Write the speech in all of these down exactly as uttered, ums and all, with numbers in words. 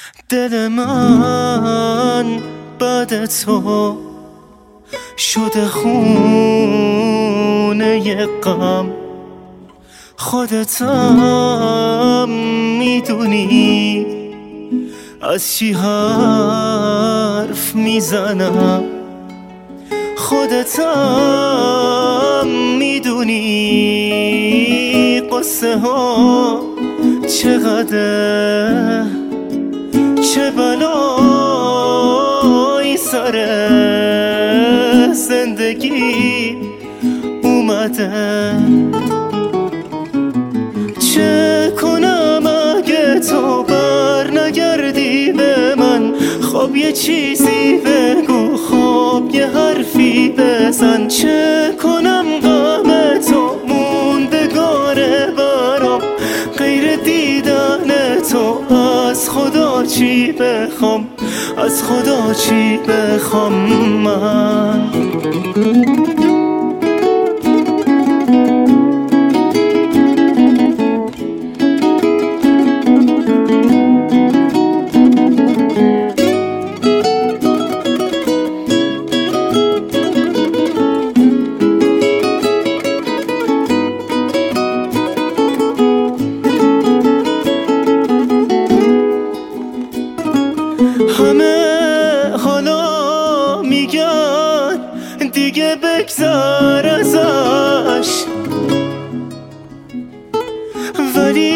دل من بعد تو شده خونه غم، خودتم میدونی از چی حرف میزنم، خودتم میدونی قصه ها چقدر، چه بلایی سر زندگی اومده. چه کنم اگه تو بر نگردی به من؟ خب یه چیزی بگو، خب یه حرفی بزن. چه کنم غم تو موندگاره برام، غیر دیدن تو از خدا چی بخوام، از خدا چی بخوام من؟ همه حالا میگن دیگه بگذر ازش، ولی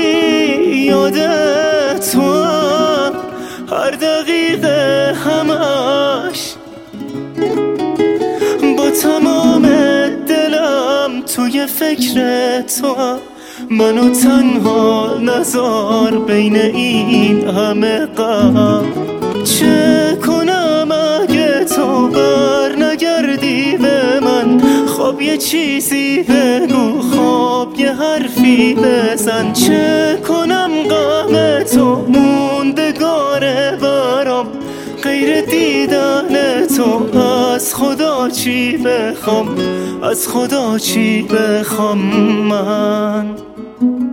یادت تو هم هر دقیقه همش، با تمام دلم توی فکر تو هم. منو تنها نذار بین این همه غم. چه کنم اگه تو بر نگردی به من؟ خب یه چیزی بگو، خب یه حرفی بزن. چه کنم غم تو موندگاره برام، غیر دیدن تو از خدا چی بخوام، از خدا چی بخوام من؟